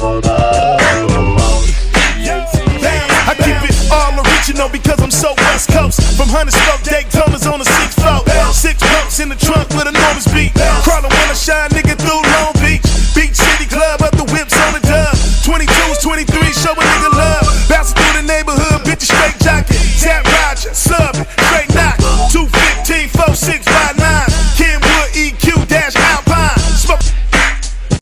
I keep it all original because I'm so West Coast. From Hunter Stroke, Daytona's on the 6th floor. 6 pumps in the trunk with enormous beat. Crawling when I shine, nigga, through Long Beach.